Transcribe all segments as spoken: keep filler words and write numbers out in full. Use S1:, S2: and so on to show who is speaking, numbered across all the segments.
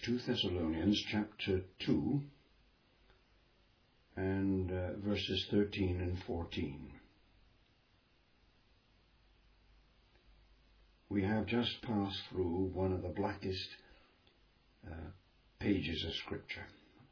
S1: Second Thessalonians chapter two and uh, verses thirteen and fourteen. We have just passed through one of the blackest uh, pages of Scripture.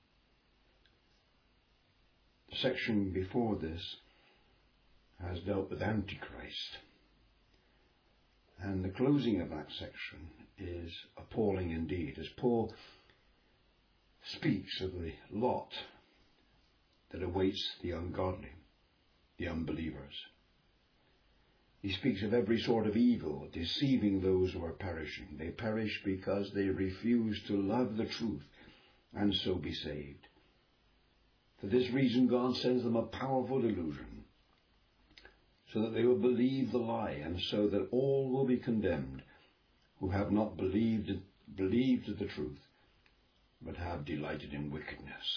S1: The section before this has dealt with Antichrist, and the closing of that section is appalling indeed, as Paul speaks of the lot that awaits the ungodly, the unbelievers. He speaks of every sort of evil, deceiving those who are perishing. They perish because they refuse to love the truth and so be saved. For this reason, God sends them a powerful delusion, so that they will believe the lie, and so that all will be condemned who have not believed believed the truth, but have delighted in wickedness.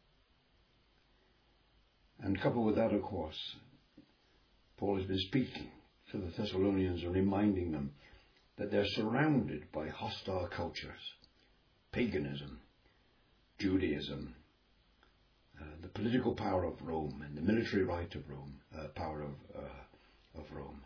S1: And coupled with that, of course, Paul has been speaking to the Thessalonians and reminding them that they're surrounded by hostile cultures, paganism, Judaism, uh, the political power of Rome and the military right of Rome, uh, power of uh, of Rome.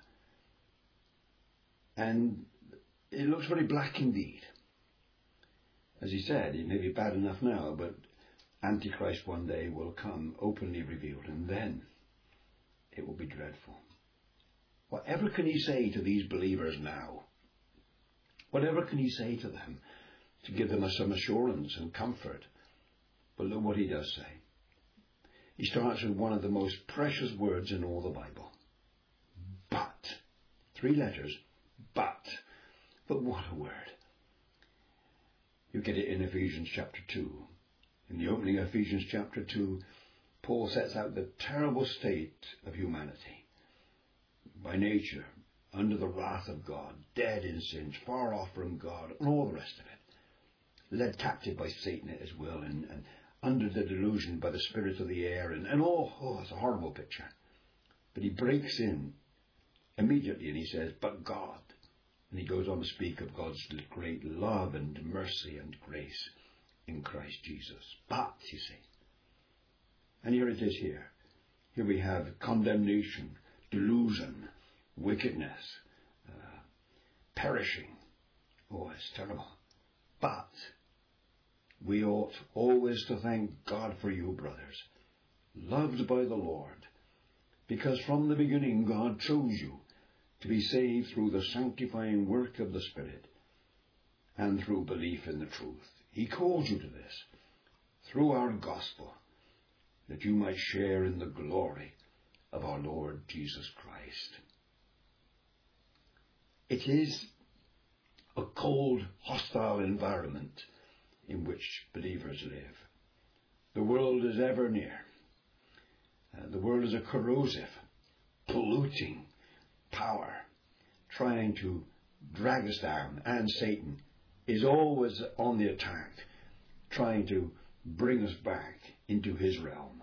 S1: And it looks very black indeed. As he said, it may be bad enough now, but Antichrist one day will come openly revealed, and then it will be dreadful. Whatever can he say to these believers now? Whatever can he say to them to give them some assurance and comfort? But look what he does say. He starts with one of the most precious words in all the Bible. But. Three letters. But. But what a word. You get it in Ephesians chapter two. In the opening of Ephesians chapter two, Paul sets out the terrible state of humanity. By nature, under the wrath of God, dead in sins, far off from God, and all the rest of it. Led captive by Satan at his will, and, and under the delusion by the spirit of the air, and, and oh, oh, it's a horrible picture. But he breaks in immediately and he says, but God. And he goes on to speak of God's great love and mercy and grace in Christ Jesus. But, you see, and here it is here. Here we have condemnation, delusion, wickedness, uh, perishing. Oh, it's terrible. But we ought always to thank God for you, brothers, loved by the Lord, because from the beginning God chose you to be saved through the sanctifying work of the Spirit and through belief in the truth. He called you to this through our gospel, that you might share in the glory of our Lord Jesus Christ. It is a cold, hostile environment in which believers live. The world is ever near. Uh, the world is a corrosive, polluting power trying to drag us down, and Satan is always on the attack, trying to bring us back into his realm.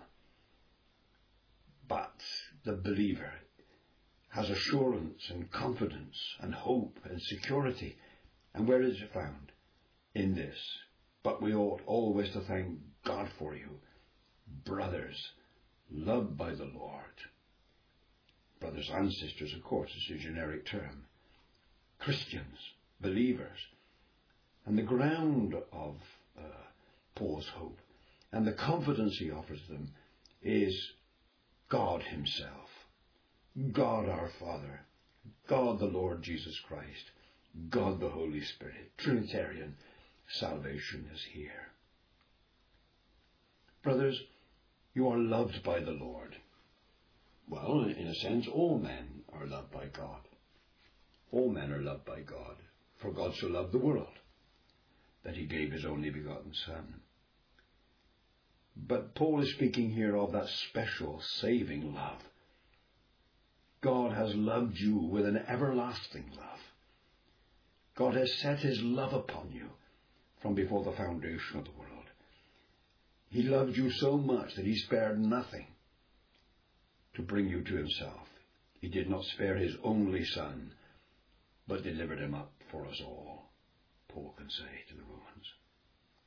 S1: But the believer has assurance and confidence and hope and security. And where is it found? In this. But we ought always to thank God for you, brothers, loved by the Lord. Brothers and sisters, of course, is a generic term. Christians, believers. And the ground of uh, Paul's hope and the confidence he offers them is God himself, God our Father, God the Lord Jesus Christ, God the Holy Spirit. Trinitarian salvation is here. Brothers, you are loved by the Lord. Well, in a sense, all men are loved by God. All men are loved by God, for God so loved the world that he gave his only begotten Son. But Paul is speaking here of that special saving love. God has loved you with an everlasting love. God has set his love upon you from before the foundation of the world. He loved you so much that he spared nothing to bring you to himself. He did not spare his only Son, but delivered him up for us all, Paul can say to the Romans.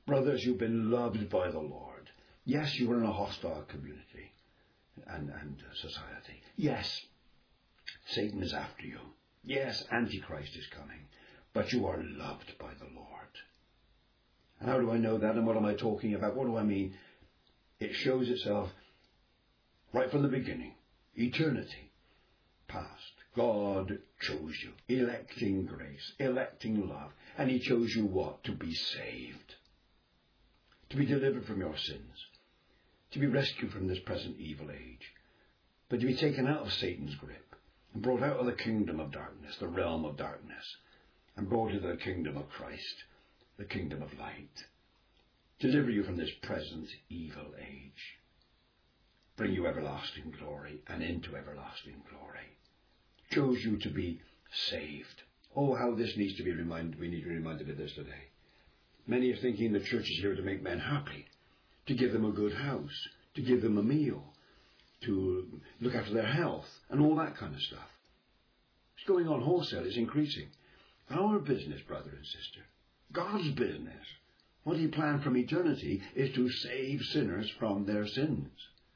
S1: Brothers, you've been loved by the Lord. Yes, you were in a hostile community and, and society. Yes, Satan is after you. Yes, Antichrist is coming. But you are loved by the Lord. And how do I know that, and what am I talking about? What do I mean? It shows itself right from the beginning. Eternity past. God chose you. Electing grace. Electing love. And he chose you what? To be saved. To be delivered from your sins. To be rescued from this present evil age. But to be taken out of Satan's grip. And brought out of the kingdom of darkness. The realm of darkness. And brought into the kingdom of Christ. The kingdom of light. Deliver you from this present evil age. Bring you everlasting glory and into everlasting glory. Chose you to be saved. Oh, how this needs to be reminded. We need to be reminded of this today. Many are thinking the church is here to make men happy, to give them a good house, to give them a meal, to look after their health, and all that kind of stuff. It's going on wholesale. It's increasing. Our business, brother and sister, God's business, what he planned from eternity is to save sinners from their sins,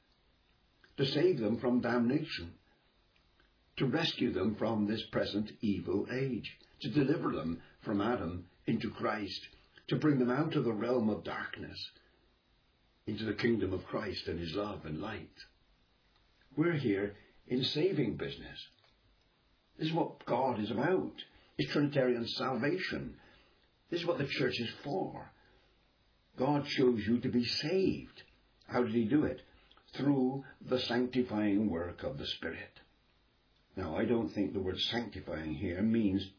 S1: to save them from damnation, to rescue them from this present evil age, to deliver them from Adam into Christ, to bring them out of the realm of darkness into the kingdom of Christ and his love and light. We're here in saving business. This is what God is about. It's Trinitarian salvation. This is what the church is for. God chose you to be saved. How did he do it? Through the sanctifying work of the Spirit. Now, I don't think the word sanctifying here means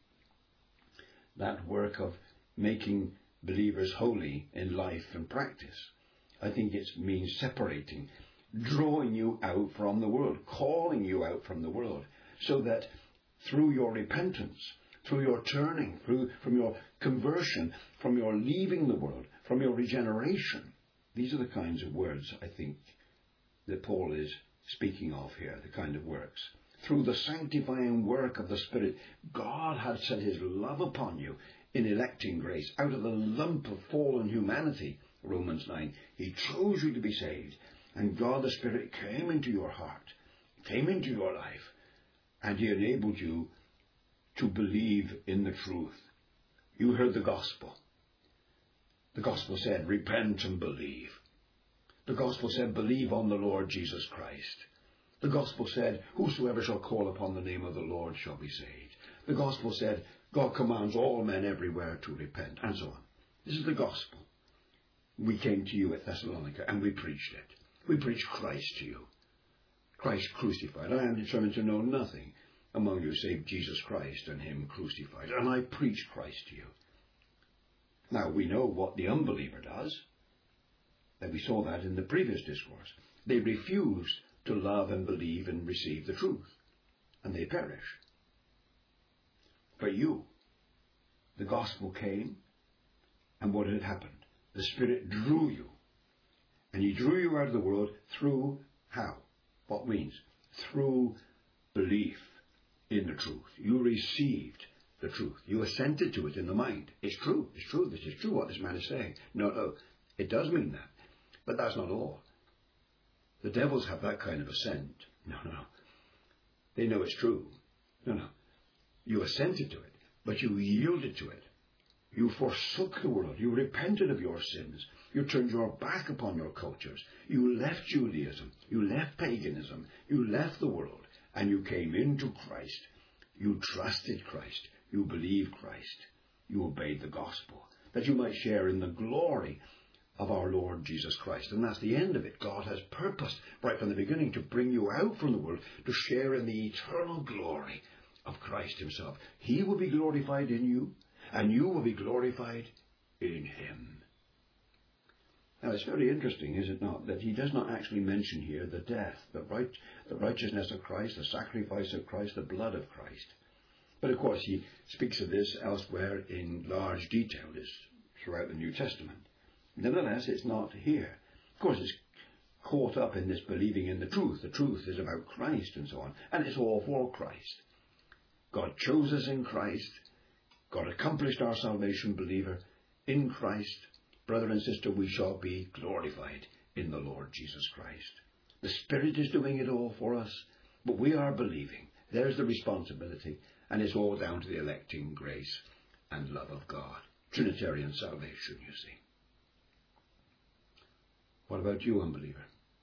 S1: that work of making believers holy in life and practice. I think it means separating, drawing you out from the world, calling you out from the world, so that through your repentance, through your turning, through from your conversion, from your leaving the world, from your regeneration. These are the kinds of words, I think, that Paul is speaking of here, the kind of works. Through the sanctifying work of the Spirit, God had set his love upon you in electing grace. Out of the lump of fallen humanity, Romans nine, he chose you to be saved. And God the Spirit came into your heart, came into your life, and he enabled you to believe in the truth. You heard the gospel. The gospel said, repent and believe. The gospel said, believe on the Lord Jesus Christ. The gospel said, whosoever shall call upon the name of the Lord shall be saved. The gospel said, God commands all men everywhere to repent, and so on. This is the gospel. We came to you at Thessalonica, and we preached it. We preached Christ to you. Christ crucified. I am determined to know nothing among you save Jesus Christ and him crucified. And I preach Christ to you. Now, we know what the unbeliever does. And we saw that in the previous discourse. They refuse to love and believe and receive the truth. And they perish. For you, the gospel came, and what had happened? The Spirit drew you. And he drew you out of the world through how? What means? Through belief in the truth. You received the truth. You assented to it in the mind. It's true. It's true. This is true what this man is saying. No, no. It does mean that. But that's not all. The devils have that kind of assent. No, no, no. They know it's true. No, no. You assented to it, but you yielded to it. You forsook the world. You repented of your sins. You turned your back upon your cultures. You left Judaism. You left paganism. You left the world. And you came into Christ. You trusted Christ. You believed Christ. You obeyed the gospel, that you might share in the glory of our Lord Jesus Christ. And that's the end of it. God has purposed right from the beginning to bring you out from the world to share in the eternal glory of Christ himself. He will be glorified in you, and you will be glorified in him. Now, it's very interesting, is it not, that he does not actually mention here the death, the, right, the righteousness of Christ, the sacrifice of Christ, the blood of Christ. But, of course, he speaks of this elsewhere in large detail, this throughout the New Testament. Nevertheless, it's not here. Of course, it's caught up in this believing in the truth. The truth is about Christ and so on. And it's all for Christ. God chose us in Christ. God accomplished our salvation, believer, in Christ. brother and sister, we shall be glorified in the Lord Jesus Christ. The Spirit is doing it all for us, but we are believing. There's the responsibility, and it's all down to the electing grace and love of God. Trinitarian salvation, you see. What about you, unbeliever?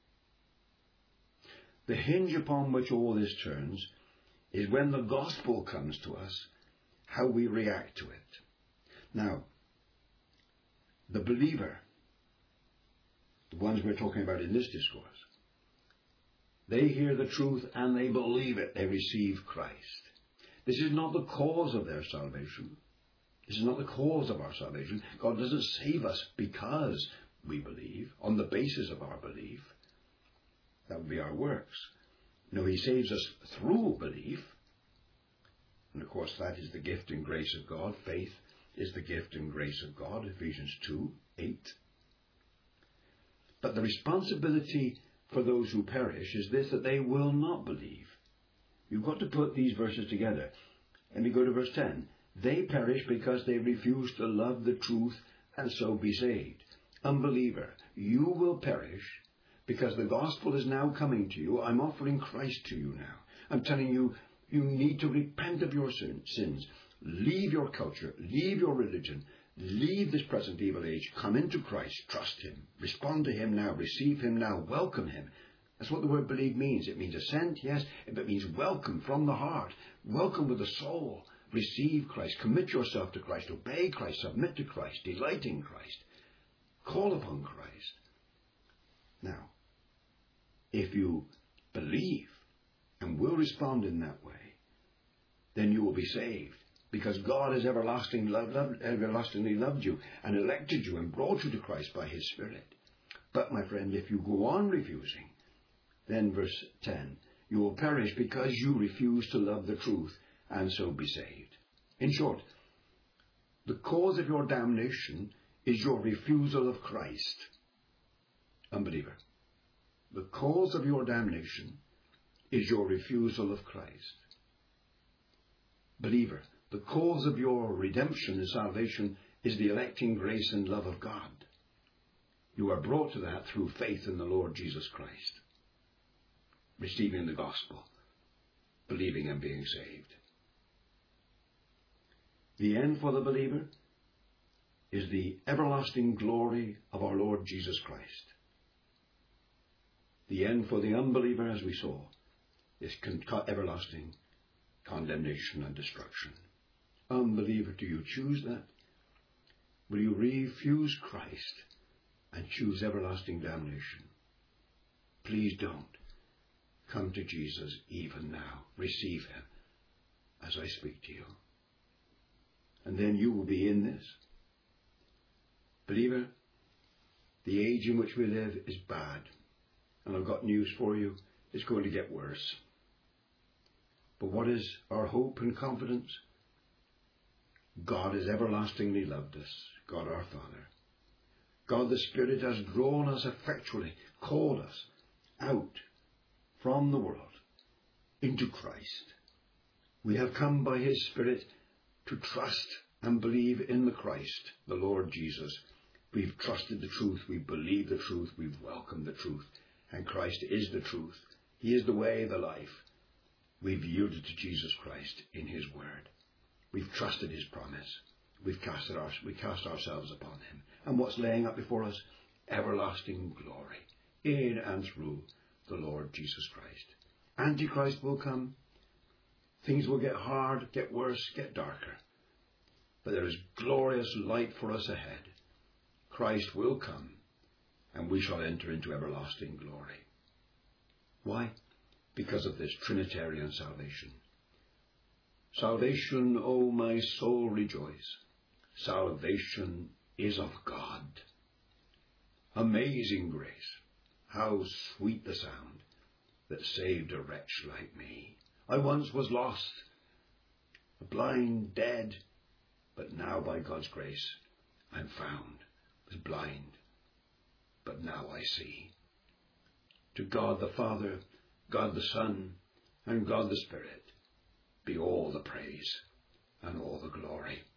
S1: The hinge upon which all this turns is when the gospel comes to us, how we react to it. Now, the believer, the ones we're talking about in this discourse, they hear the truth and they believe it. They receive Christ. This is not the cause of their salvation. This is not the cause of our salvation. God doesn't save us because we believe, on the basis of our belief. That would be our works. No, he saves us through belief. And of course that is the gift and grace of God. Faith is the gift and grace of God. Ephesians two, eight. But the responsibility for those who perish is this, that they will not believe. You've got to put these verses together. Let me go to verse ten. They perish because they refuse to love the truth and so be saved. Unbeliever, you will perish because the gospel is now coming to you. I'm offering Christ to you now. I'm telling you, you need to repent of your sins. Leave your culture. Leave your religion. Leave this present evil age. Come into Christ. Trust him. Respond to him now. Receive him now. Welcome him. That's what the word believe means. It means assent, yes. It means welcome from the heart. Welcome with the soul. Receive Christ. Commit yourself to Christ. Obey Christ. Submit to Christ. Delight in Christ. Call upon Christ. Now, if you believe and will respond in that way, then you will be saved. Because God has everlasting love, love, everlastingly loved you and elected you and brought you to Christ by his Spirit. But, my friend, if you go on refusing, then verse ten, you will perish because you refuse to love the truth and so be saved. In short, the cause of your damnation is your refusal of Christ. Unbeliever, the cause of your damnation is your refusal of Christ. Believer, the cause of your redemption and salvation is the electing grace and love of God. You are brought to that through faith in the Lord Jesus Christ, receiving the gospel, believing and being saved. The end for the believer is the everlasting glory of our Lord Jesus Christ. The end for the unbeliever, as we saw, is con- everlasting condemnation and destruction. Unbeliever, do you choose that? Will you refuse Christ and choose everlasting damnation? Please don't. Come to Jesus even now. Receive him as I speak to you. And then you will be in this. Believer, the age in which we live is bad. And I've got news for you. It's going to get worse. But what is our hope and confidence? God has everlastingly loved us. God our Father. God the Spirit has drawn us effectually, called us out from the world into Christ. We have come by his Spirit to trust and believe in the Christ, the Lord Jesus. We've trusted the truth. We believe the truth. We've welcomed the truth. And Christ is the truth. He is the way, the life. We've yielded to Jesus Christ in his word. We've trusted his promise. We've cast, our, we cast ourselves upon him. And what's laying up before us? Everlasting glory in and through the Lord Jesus Christ. Antichrist will come. Things will get hard, get worse, get darker. But there is glorious light for us ahead. Christ will come, and we shall enter into everlasting glory. Why? Because of this Trinitarian salvation. Salvation, O my soul, rejoice. Salvation is of God. Amazing grace. How sweet the sound that saved a wretch like me. I once was lost, blind, dead, but now by God's grace I'm found. Was blind, but now I see. To God the Father, God the Son, and God the Spirit be all the praise and all the glory.